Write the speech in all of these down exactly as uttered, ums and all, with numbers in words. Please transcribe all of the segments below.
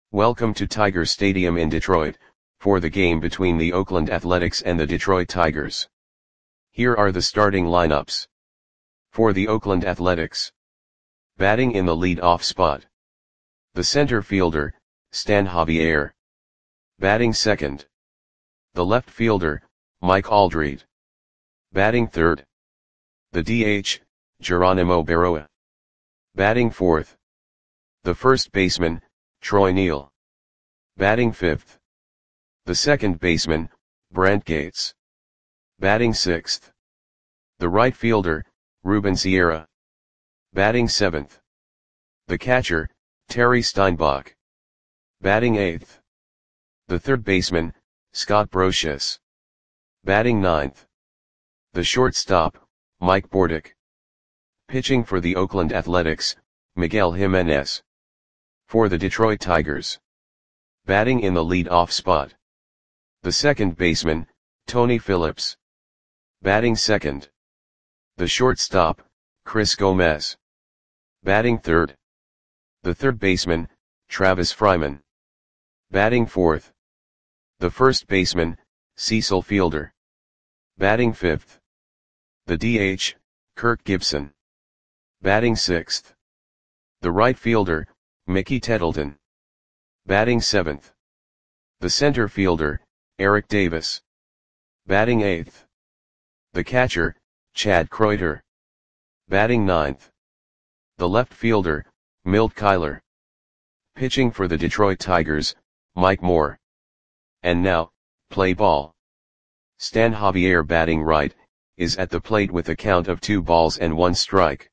Welcome to Tiger Stadium in Detroit, for the game between the Oakland Athletics and the Detroit Tigers. Here are the starting lineups. For the Oakland Athletics. Batting in the lead-off spot. The center fielder, Stan Javier. Batting second. The left fielder, Mike Aldrete. Batting third. The D H, Geronimo Berroa. Batting fourth. The first baseman, Troy Neal. Batting fifth. The second baseman, Brent Gates. Batting sixth. The right fielder, Ruben Sierra. Batting seventh. The catcher, Terry Steinbach. Batting eighth. The third baseman, Scott Brosius. Batting ninth. The shortstop, Mike Bordick. Pitching for the Oakland Athletics, Miguel Jimenez. For the Detroit Tigers. Batting in the lead-off spot. The second baseman, Tony Phillips. Batting second. The shortstop, Chris Gomez. Batting third. The third baseman, Travis Fryman. Batting fourth. The first baseman, Cecil Fielder. Batting fifth. The D H, Kirk Gibson. Batting sixth. The right fielder, Mickey Tettleton. Batting seventh. The center fielder, Eric Davis. Batting eighth. The catcher, Chad Kreuter. Batting ninth. The left fielder, Milt Kyler. Pitching for the Detroit Tigers, Mike Moore. And now, play ball. Stan Javier batting right, is at the plate with a count of two balls and one strike.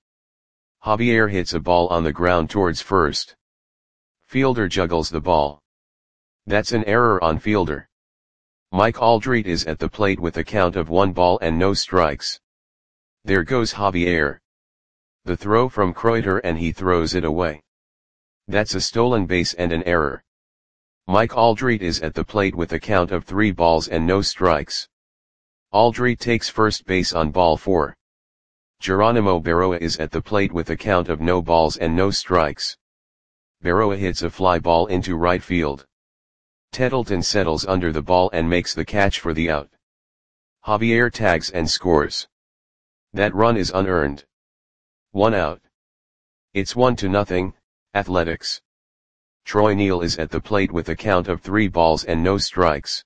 Javier hits a ball on the ground towards first. Fielder juggles the ball. That's an error on fielder. Mike Aldrete is at the plate with a count of one ball and no strikes. There goes Javier. The throw from Kreuter and he throws it away. That's a stolen base and an error. Mike Aldrete is at the plate with a count of three balls and no strikes. Aldrete takes first base on ball four. Geronimo Berroa is at the plate with a count of no balls and no strikes. Berroa hits a fly ball into right field. Tettleton settles under the ball and makes the catch for the out. Javier tags and scores. That run is unearned. One out. It's one to nothing, Athletics. Troy Neal is at the plate with a count of three balls and no strikes.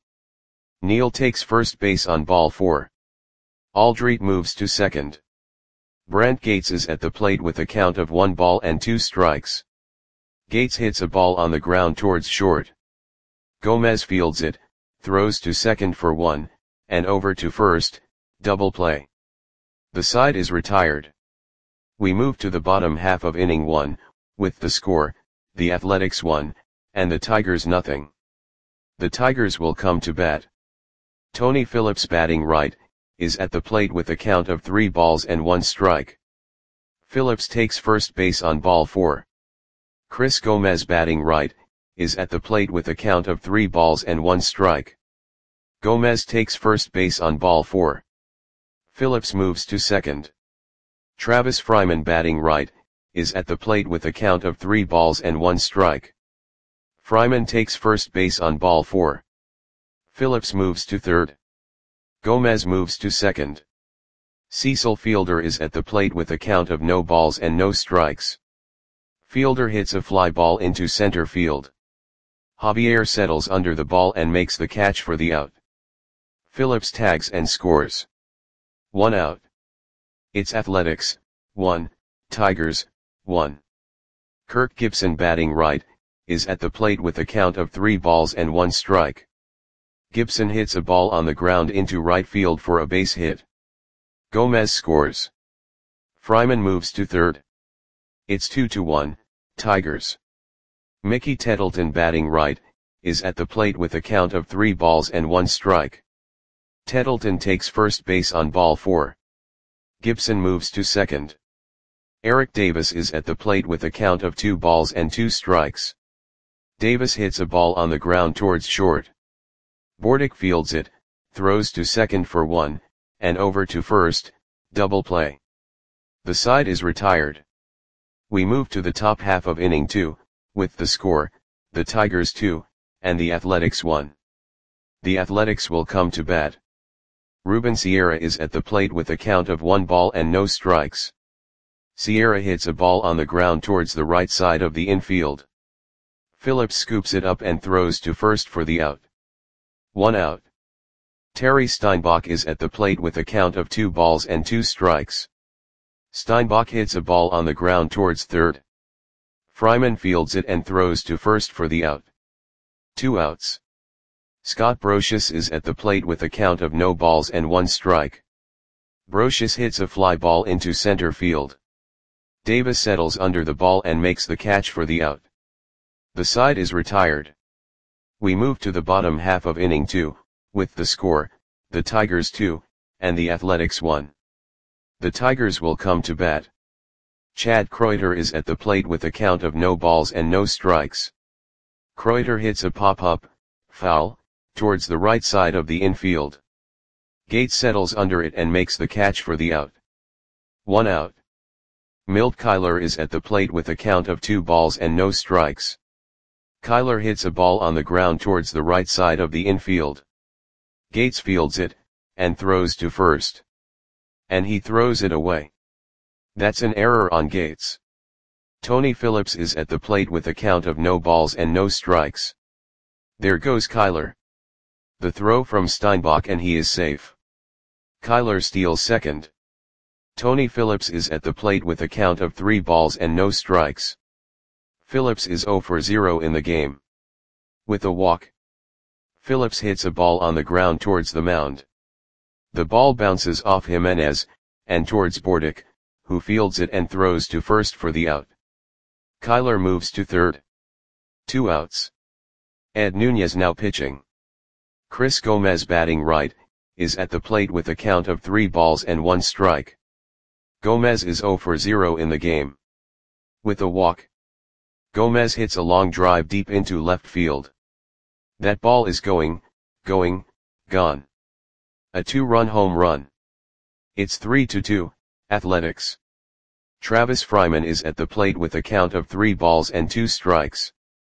Neal takes first base on ball four. Aldrete moves to second. Brent Gates is at the plate with a count of one ball and two strikes. Gates hits a ball on the ground towards short. Gomez fields it, throws to second for one, and over to first, double play. The side is retired. We move to the bottom half of inning one, with the score, the Athletics one, and the Tigers nothing. The Tigers will come to bat. Tony Phillips batting right, is at the plate with a count of three balls and one strike. Phillips takes first base on ball four. Chris Gomez batting right, is at the plate with a count of three balls and one strike. Gomez takes first base on ball four. Phillips moves to second. Travis Fryman batting right, is at the plate with a count of three balls and one strike. Fryman takes first base on ball four. Phillips moves to third. Gomez moves to second. Cecil Fielder is at the plate with a count of no balls and no strikes. Fielder hits a fly ball into center field. Javier settles under the ball and makes the catch for the out. Phillips tags and scores. One out. It's Athletics, one, Tigers, one. Kirk Gibson batting right, is at the plate with a count of three balls and one strike. Gibson hits a ball on the ground into right field for a base hit. Gomez scores. Fryman moves to third. It's two to one, Tigers. Mickey Tettleton batting right, is at the plate with a count of three balls and one strike. Tettleton takes first base on ball four. Gibson moves to second. Eric Davis is at the plate with a count of two balls and two strikes. Davis hits a ball on the ground towards short. Bordick fields it, throws to second for one, and over to first, double play. The side is retired. We move to the top half of inning two, with the score, the Tigers two, and the Athletics one. The Athletics will come to bat. Ruben Sierra is at the plate with a count of one ball and no strikes. Sierra hits a ball on the ground towards the right side of the infield. Phillips scoops it up and throws to first for the out. One out. Terry Steinbach is at the plate with a count of two balls and two strikes. Steinbach hits a ball on the ground towards third. Fryman fields it and throws to first for the out. Two outs. Scott Brocious is at the plate with a count of no balls and one strike. Brocious hits a fly ball into center field. Davis settles under the ball and makes the catch for the out. The side is retired. We move to the bottom half of inning two, with the score, the Tigers two, and the Athletics one. The Tigers will come to bat. Chad Kreuter is at the plate with a count of no balls and no strikes. Kreuter hits a pop-up, foul, towards the right side of the infield. Gates settles under it and makes the catch for the out. One out. Milt Kyler is at the plate with a count of two balls and no strikes. Kyler hits a ball on the ground towards the right side of the infield. Gates fields it, and throws to first. And he throws it away. That's an error on Gates. Tony Phillips is at the plate with a count of no balls and no strikes. There goes Kyler. The throw from Steinbach and he is safe. Kyler steals second. Tony Phillips is at the plate with a count of three balls and no strikes. Phillips is zero for zero in the game. With a walk. Phillips hits a ball on the ground towards the mound. The ball bounces off Jimenez, and towards Bordick, who fields it and throws to first for the out. Kyler moves to third. Two outs. Ed Nunez now pitching. Chris Gomez batting right, is at the plate with a count of three balls and one strike. Gomez is zero for zero in the game. With a walk. Gomez hits a long drive deep into left field. That ball is going, going, gone. A two-run home run. It's three to two, Athletics. Travis Fryman is at the plate with a count of three balls and two strikes.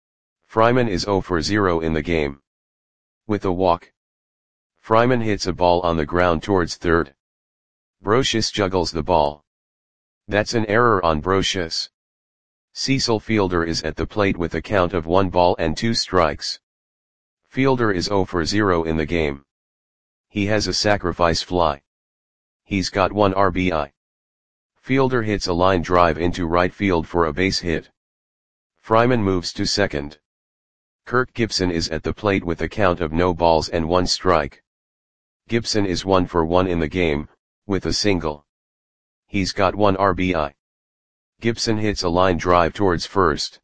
Fryman is zero for zero in the game. With a walk. Fryman hits a ball on the ground towards third. Brocious juggles the ball. That's an error on Brocious. Cecil Fielder is at the plate with a count of one ball and two strikes. Fielder is zero for zero in the game. He has a sacrifice fly. He's got one R B I. Fielder hits a line drive into right field for a base hit. Fryman moves to second. Kirk Gibson is at the plate with a count of no balls and one strike. Gibson is one for one in the game, with a single. He's got one R B I. Gibson hits a line drive towards first.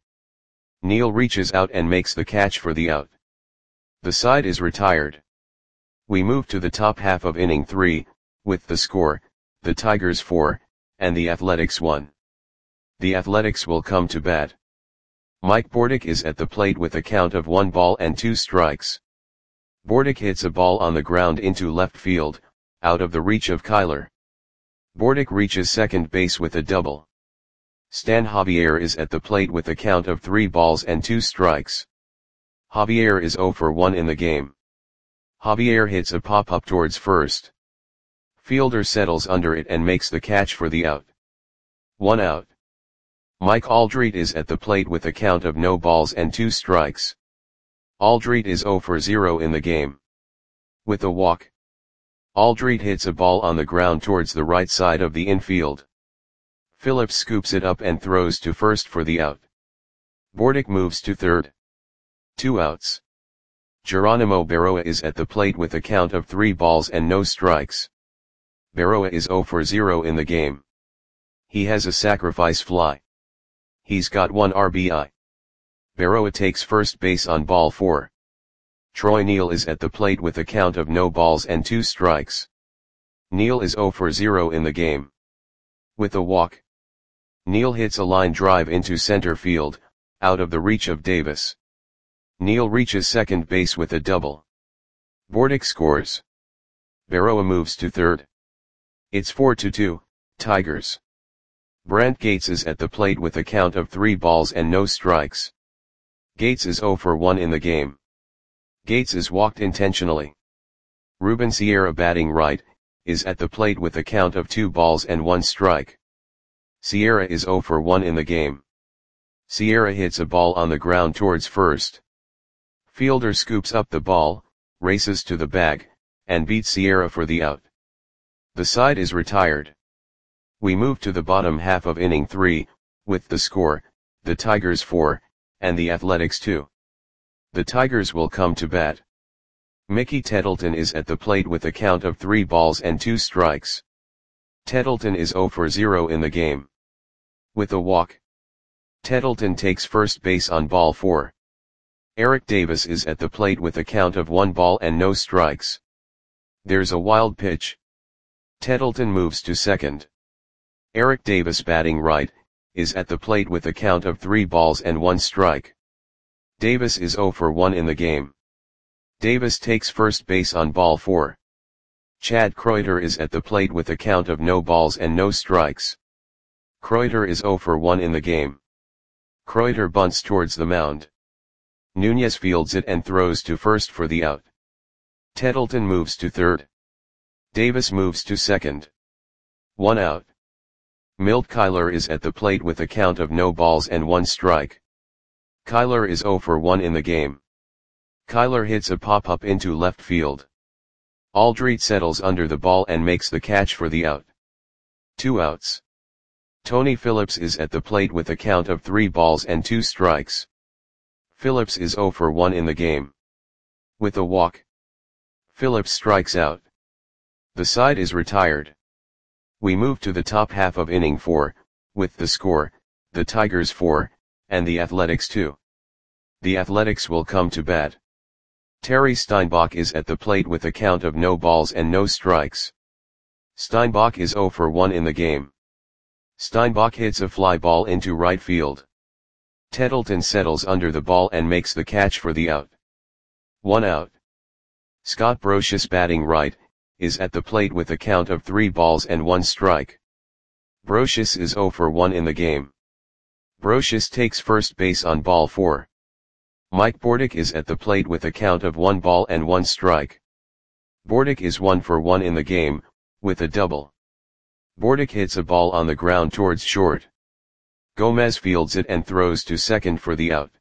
Neal reaches out and makes the catch for the out. The side is retired. We move to the top half of inning three, with the score, the Tigers four, and the Athletics one. The Athletics will come to bat. Mike Bordick is at the plate with a count of one ball and two strikes. Bordick hits a ball on the ground into left field, out of the reach of Kyler. Bordick reaches second base with a double. Stan Javier is at the plate with a count of three balls and two strikes. Javier is zero for one in the game. Javier hits a pop-up towards first. Fielder settles under it and makes the catch for the out. One out. Mike Aldrete is at the plate with a count of no balls and two strikes. Aldrete is zero for zero in the game. With a walk. Aldrete hits a ball on the ground towards the right side of the infield. Phillips scoops it up and throws to first for the out. Bordick moves to third. Two outs. Geronimo Berroa is at the plate with a count of three balls and no strikes. Berroa is zero for zero in the game. He has a sacrifice fly. He's got one R B I. Berroa takes first base on ball four. Troy Neal is at the plate with a count of no balls and two strikes. Neal is zero for zero in the game. With a walk. Neal hits a line drive into center field, out of the reach of Davis. Neal reaches second base with a double. Bordick scores. Berroa moves to third. It's four to two, Tigers. Brant Gates is at the plate with a count of three balls and no strikes. Gates is zero for one in the game. Gates is walked intentionally. Ruben Sierra batting right, is at the plate with a count of two balls and one strike. Sierra is zero for one in the game. Sierra hits a ball on the ground towards first. Fielder scoops up the ball, races to the bag, and beats Sierra for the out. The side is retired. We move to the bottom half of inning three, with the score, the Tigers four, and the Athletics two. The Tigers will come to bat. Mickey Tettleton is at the plate with a count of three balls and two strikes. Tettleton is zero for zero in the game. With a walk, Tettleton takes first base on ball four. Eric Davis is at the plate with a count of one ball and no strikes. There's a wild pitch. Tettleton moves to second. Eric Davis batting right, is at the plate with a count of three balls and one strike. Davis is zero for one in the game. Davis takes first base on ball four. Chad Kreuter is at the plate with a count of no balls and no strikes. Kreuter is zero for one in the game. Kreuter bunts towards the mound. Nunez fields it and throws to first for the out. Tettleton moves to third. Davis moves to second. One out. Milt Kyler is at the plate with a count of no balls and one strike. Kyler is zero for one in the game. Kyler hits a pop-up into left field. Aldrete settles under the ball and makes the catch for the out. Two outs. Tony Phillips is at the plate with a count of three balls and two strikes. Phillips is zero for one in the game. With a walk, Phillips strikes out. The side is retired. We move to the top half of inning four, with the score, the Tigers four, and the Athletics two. The Athletics will come to bat. Terry Steinbach is at the plate with a count of no balls and no strikes. Steinbach is zero for one in the game. Steinbach hits a fly ball into right field. Tettleton settles under the ball and makes the catch for the out. One out. Scott Brosius batting right, is at the plate with a count of three balls and one strike. Brosius is zero for one in the game. Brosius takes first base on ball four. Mike Bordick is at the plate with a count of one ball and one strike. Bordick is one for one in the game, with a double. Bordick hits a ball on the ground towards short. Gomez fields it and throws to second for the out.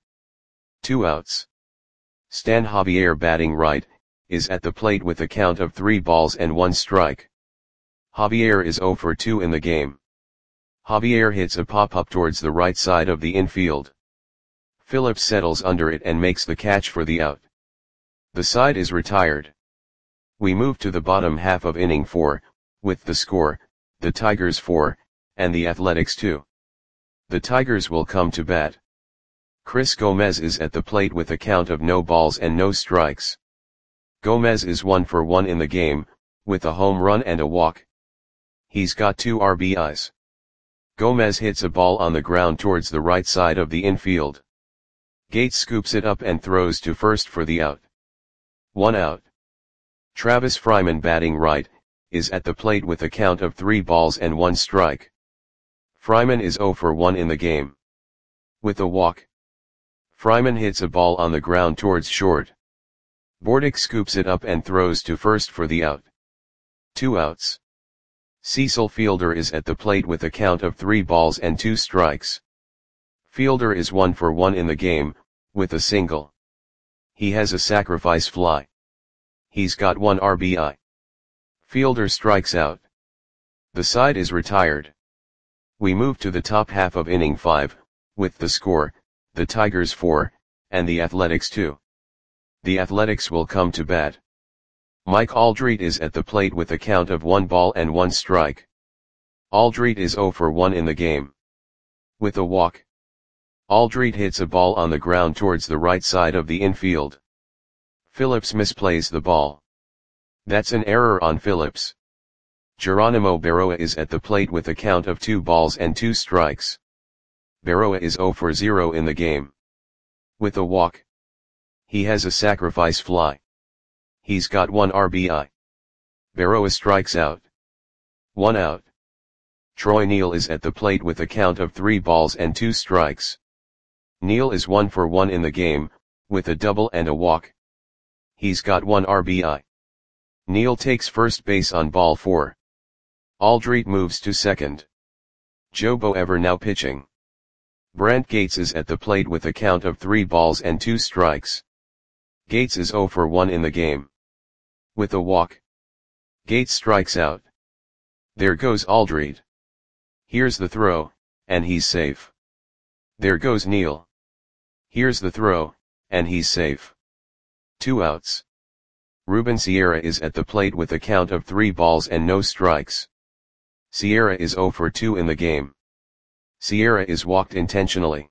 Two outs. Stan Javier batting right, is at the plate with a count of three balls and one strike. Javier is zero for two in the game. Javier hits a pop-up towards the right side of the infield. Phillips settles under it and makes the catch for the out. The side is retired. We move to the bottom half of inning four, with the score, the Tigers four, and the Athletics two. The Tigers will come to bat. Chris Gomez is at the plate with a count of no balls and no strikes. Gomez is one for one in the game, with a home run and a walk. He's got two R B Is. Gomez hits a ball on the ground towards the right side of the infield. Gates scoops it up and throws to first for the out. One out. Travis Fryman batting right, is at the plate with a count of three balls and one strike. Fryman is zero for one in the game. With a walk, Fryman hits a ball on the ground towards short. Bordick scoops it up and throws to first for the out. Two outs. Cecil Fielder is at the plate with a count of three balls and two strikes. Fielder is one for one in the game, with a single. He has a sacrifice fly. He's got one R B I. Fielder strikes out. The side is retired. We move to the top half of inning five, with the score, the Tigers four, and the Athletics two. The Athletics will come to bat. Mike Aldrete is at the plate with a count of one ball and one strike. Aldrete is zero for one in the game. With a walk, Aldrete hits a ball on the ground towards the right side of the infield. Phillips misplays the ball. That's an error on Phillips. Geronimo Berroa is at the plate with a count of two balls and two strikes. Berroa is zero for zero in the game. With a walk, he has a sacrifice fly. He's got one R B I. Berroa strikes out. One out. Troy Neal is at the plate with a count of three balls and two strikes. Neil is one for one in the game, with a double and a walk. He's got one R B I. Neil takes first base on ball four. Aldrit moves to second. Joe Boever now pitching. Brant Gates is at the plate with a count of three balls and two strikes. Gates is zero for one in the game. With a walk. Gates strikes out. There goes Aldrit. Here's the throw, and he's safe. There goes Neil. Here's the throw, and he's safe. Two outs. Ruben Sierra is at the plate with a count of three balls and no strikes. Sierra is zero for two in the game. Sierra is walked intentionally.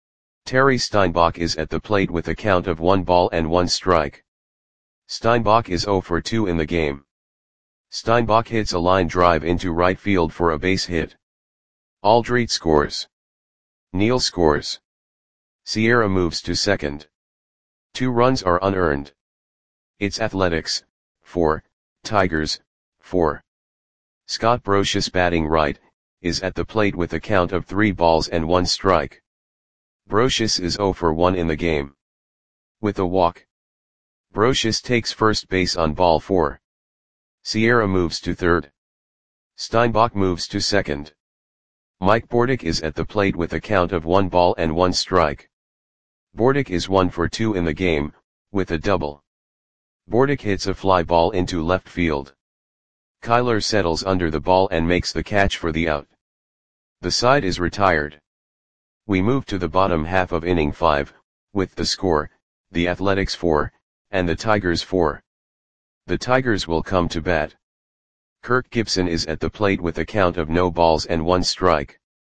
Terry Steinbach is at the plate with a count of one ball and one strike. Steinbach is zero for two in the game. Steinbach hits a line drive into right field for a base hit. Aldrit scores. Neil scores. Sierra moves to second. Two runs are unearned. It's Athletics, four, Tigers, four. Scott Brosius batting right, is at the plate with a count of three balls and one strike. Brosius is zero for one in the game. With a walk. Brosius takes first base on ball four. Sierra moves to third. Steinbach moves to second. Mike Bordick is at the plate with a count of one ball and one strike. Bordick is one for two in the game, with a double. Bordick hits a fly ball into left field. Kyler settles under the ball and makes the catch for the out. The side is retired. We move to the bottom half of inning five, with the score, the Athletics four, and the Tigers four. The Tigers will come to bat. Kirk Gibson is at the plate with a count of no balls and one strike.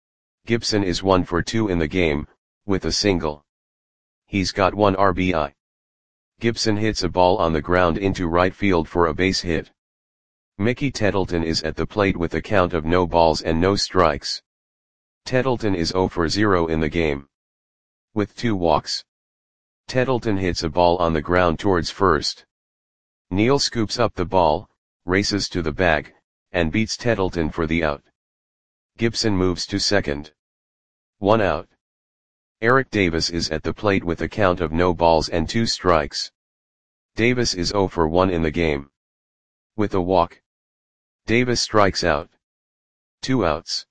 Gibson is one for two in the game, with a single. He's got one R B I. Gibson hits a ball on the ground into right field for a base hit. Mickey Tettleton is at the plate with a count of no balls and no strikes. Tettleton is zero for zero in the game. With two walks. Tettleton hits a ball on the ground towards first. Neil scoops up the ball, races to the bag, and beats Tettleton for the out. Gibson moves to second. One out. Eric Davis is at the plate with a count of no balls and two strikes. Davis is zero for one in the game. With a walk. Davis strikes out. Two outs.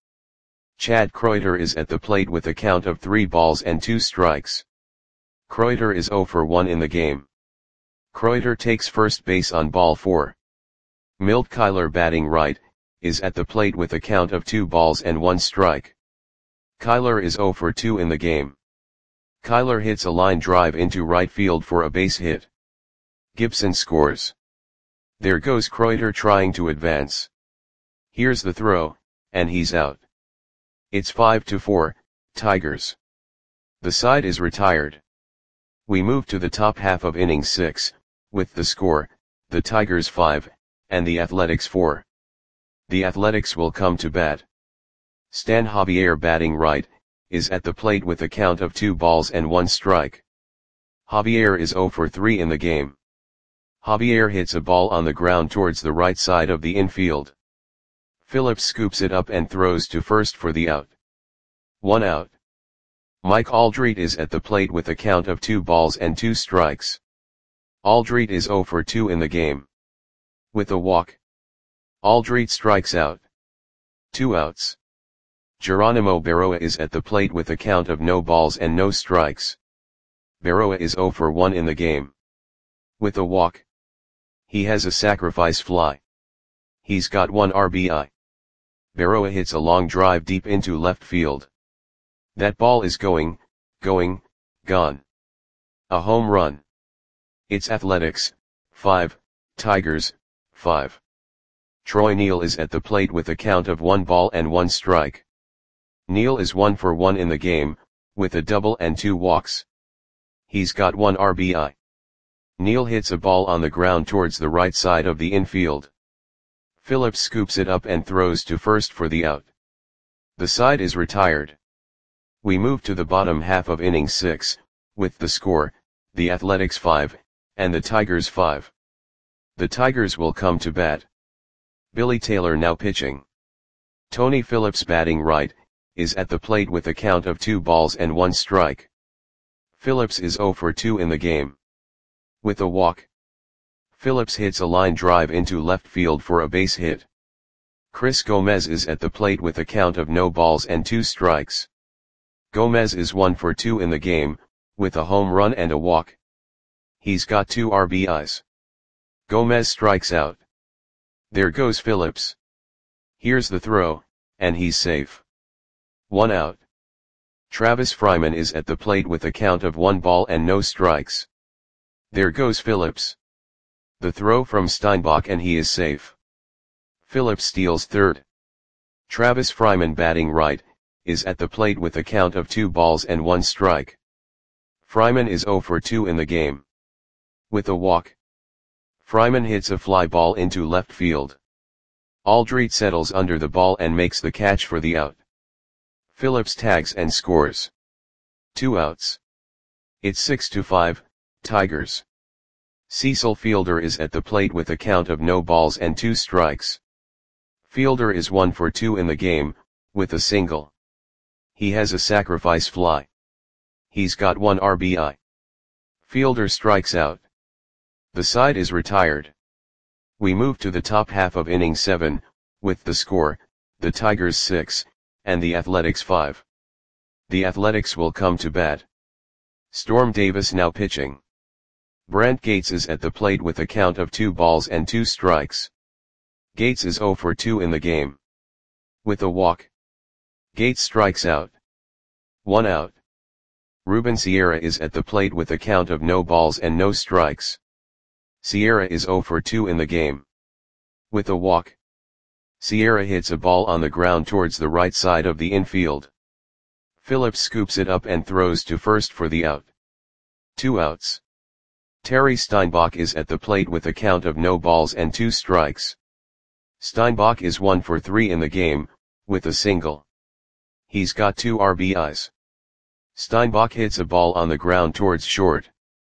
Chad Kreuter is at the plate with a count of three balls and two strikes. Kreuter is zero for one in the game. Kreuter takes first base on ball four. Milt Kyler batting right, is at the plate with a count of two balls and one strike. Kyler is zero for two in the game. Kyler hits a line drive into right field for a base hit. Gibson scores. There goes Kreuter trying to advance. Here's the throw, and he's out. It's five to four, Tigers. The side is retired. We move to the top half of inning six, with the score, the Tigers five, and the Athletics four. The Athletics will come to bat. Stan Javier batting right, is at the plate with a count of two balls and one strike. Javier is zero for three in the game. Javier hits a ball on the ground towards the right side of the infield. Phillips scoops it up and throws to first for the out. One out. Mike Aldrit is at the plate with a count of two balls and two strikes. Aldrit is zero for two in the game. With a walk. Aldrit strikes out. Two outs. Geronimo Berroa is at the plate with a count of no balls and no strikes. Berroa is zero for one in the game. With a walk. He has a sacrifice fly. He's got one R B I. Berroa hits a long drive deep into left field. That ball is going, going, gone. A home run. It's Athletics, five, Tigers, five. Troy Neal is at the plate with a count of one ball and one strike. Neal is one for one in the game, with a double and two walks. He's got one R B I. Neal hits a ball on the ground towards the right side of the infield. Phillips scoops it up and throws to first for the out. The side is retired. We move to the bottom half of inning six, with the score, the Athletics five, and the Tigers five. The Tigers will come to bat. Billy Taylor now pitching. Tony Phillips batting right, is at the plate with a count of two balls and one strike. Phillips is zero for two in the game. With a walk, Phillips hits a line drive into left field for a base hit. Chris Gomez is at the plate with a count of no balls and two strikes. Gomez is one for two in the game, with a home run and a walk. He's got two R B Is. Gomez strikes out. There goes Phillips. Here's the throw, and he's safe. One out. Travis Fryman is at the plate with a count of one ball and no strikes. There goes Phillips. The throw from Steinbach and he is safe. Phillips steals third. Travis Fryman, batting right, is at the plate with a count of two balls and one strike. Fryman is zero for two in the game. With a walk, Fryman hits a fly ball into left field. Aldrete settles under the ball and makes the catch for the out. Phillips tags and scores. Two outs. It's six to five, Tigers. Cecil Fielder is at the plate with a count of no balls and two strikes. Fielder is one for two in the game, with a single. He has a sacrifice fly. He's got one R B I. Fielder strikes out. The side is retired. We move to the top half of inning seven, with the score, the Tigers six, and the Athletics five. The Athletics will come to bat. Storm Davis now pitching. Brant Gates is at the plate with a count of two balls and two strikes. Gates is zero for two in the game. With a walk, Gates strikes out. One out. Ruben Sierra is at the plate with a count of no balls and no strikes. Sierra is zero for two in the game. With a walk, Sierra hits a ball on the ground towards the right side of the infield. Phillips scoops it up and throws to first for the out. Two outs. Terry Steinbach is at the plate with a count of no balls and two strikes. Steinbach is one for three in the game, with a single. He's got two R B Is. Steinbach hits a ball on the ground towards short.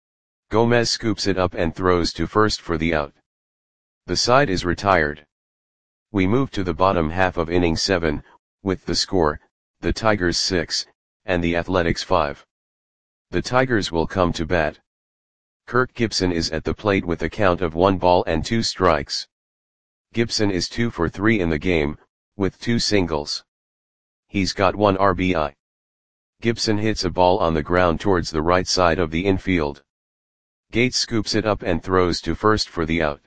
Gomez scoops it up and throws to first for the out. The side is retired. We move to the bottom half of inning seven, with the score, the Tigers six, and the Athletics five. The Tigers will come to bat. Kirk Gibson is at the plate with a count of one ball and two strikes. Gibson is two for three in the game, with two singles. He's got one R B I. Gibson hits a ball on the ground towards the right side of the infield. Gates scoops it up and throws to first for the out.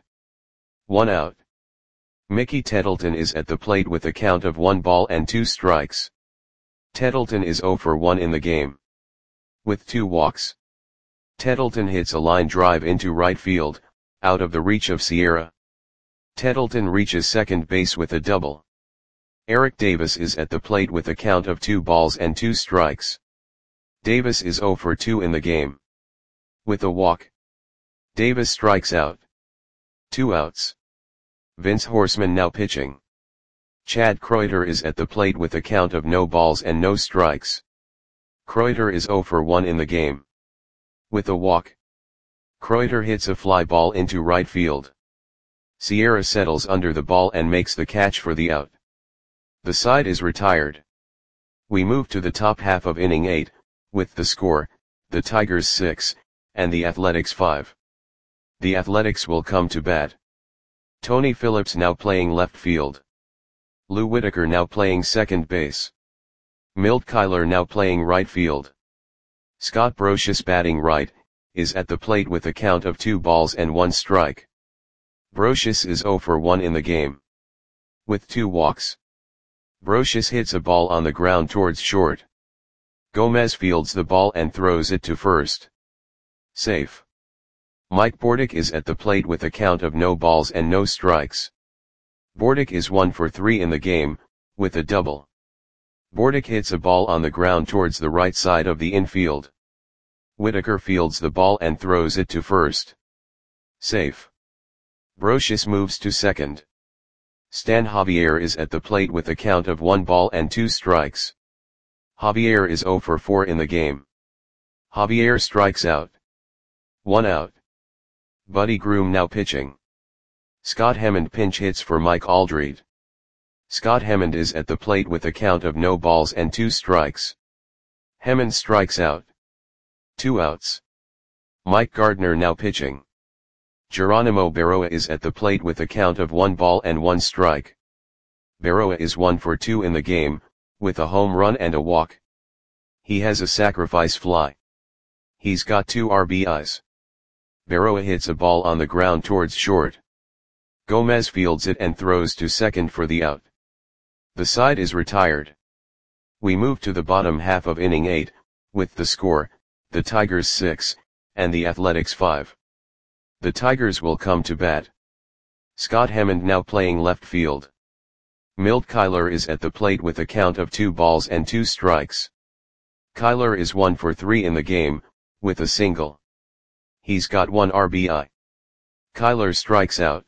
One out. Mickey Tettleton is at the plate with a count of one ball and two strikes. Tettleton is zero for one in the game. With two walks, Tettleton hits a line drive into right field, out of the reach of Sierra. Tettleton reaches second base with a double. Eric Davis is at the plate with a count of two balls and two strikes. Davis is zero for two in the game. With a walk, Davis strikes out. Two outs. Vince Horseman now pitching. Chad Kreuter is at the plate with a count of no balls and no strikes. Kreuter is zero for one in the game. With a walk, Kreuter hits a fly ball into right field. Sierra settles under the ball and makes the catch for the out. The side is retired. We move to the top half of inning eight, with the score, the Tigers six, and the Athletics five. The Athletics will come to bat. Tony Phillips now playing left field. Lou Whitaker now playing second base. Milt Kyler now playing right field. Scott Brosius, batting right, is at the plate with a count of two balls and one strike. Brosius is zero for one in the game. With two walks, Brosius hits a ball on the ground towards short. Gomez fields the ball and throws it to first. Safe. Mike Bordick is at the plate with a count of no balls and no strikes. Bordick is one for three in the game, with a double. Bordick hits a ball on the ground towards the right side of the infield. Whitaker fields the ball and throws it to first. Safe. Brosius moves to second. Stan Javier is at the plate with a count of one ball and two strikes. Javier is zero for four in the game. Javier strikes out. One out. Buddy Groom now pitching. Scott Hemond pinch hits for Mike Aldrete. Scott Hemond is at the plate with a count of no balls and two strikes. Hemond strikes out. Two outs. Mike Gardner now pitching. Geronimo Berroa is at the plate with a count of one ball and one strike. Berroa is one for two in the game, with a home run and a walk. He has a sacrifice fly. He's got two R B Is. Berroa hits a ball on the ground towards short. Gomez fields it and throws to second for the out. The side is retired. We move to the bottom half of inning eight, with the score, the Tigers six, and the Athletics five. The Tigers will come to bat. Scott Hammond now playing left field. Milt Kyler is at the plate with a count of two balls and two strikes. Kyler is one for three in the game, with a single. He's got one R B I. Kyler strikes out.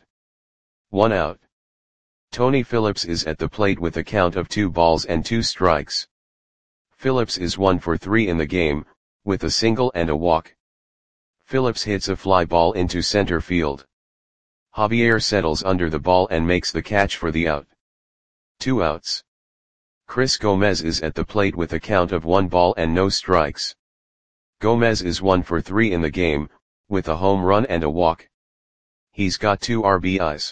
One out. Tony Phillips is at the plate with a count of two balls and two strikes. Phillips is one for three in the game, with a single and a walk. Phillips hits a fly ball into center field. Javier settles under the ball and makes the catch for the out. Two outs. Chris Gomez is at the plate with a count of one ball and no strikes. Gomez is one for three in the game, with a home run and a walk. He's got two R B Is.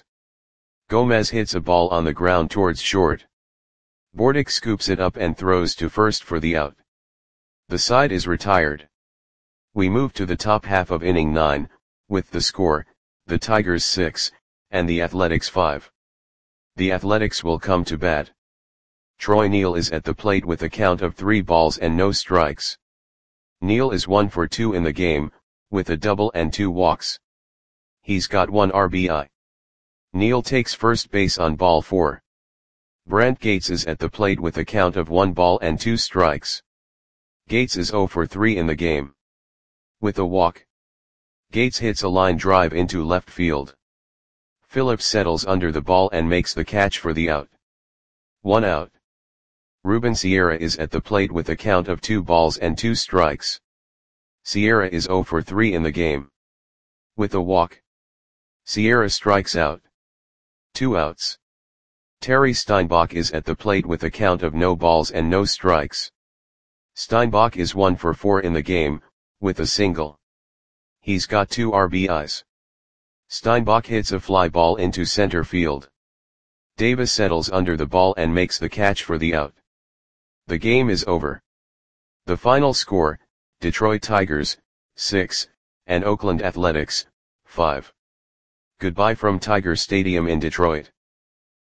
Gomez hits a ball on the ground towards short. Bordick scoops it up and throws to first for the out. The side is retired. We move to the top half of inning nine, with the score, the Tigers six, and the Athletics five. The Athletics will come to bat. Troy Neal is at the plate with a count of three balls and no strikes. Neal is one for two in the game, with a double and two walks. He's got one R B I. Neal takes first base on ball four. Brent Gates is at the plate with a count of one ball and two strikes. Gates is zero for three in the game. With a walk. Gates hits a line drive into left field. Phillips settles under the ball and makes the catch for the out. One out. Ruben Sierra is at the plate with a count of two balls and two strikes. Sierra is zero for three in the game. With a walk. Sierra strikes out. Two outs. Terry Steinbach is at the plate with a count of no balls and no strikes. Steinbach is one for four in the game, with a single. He's got two R B Is. Steinbach hits a fly ball into center field. Davis settles under the ball and makes the catch for the out. The game is over. The final score, Detroit Tigers, six, and Oakland Athletics, five. Goodbye from Tiger Stadium in Detroit.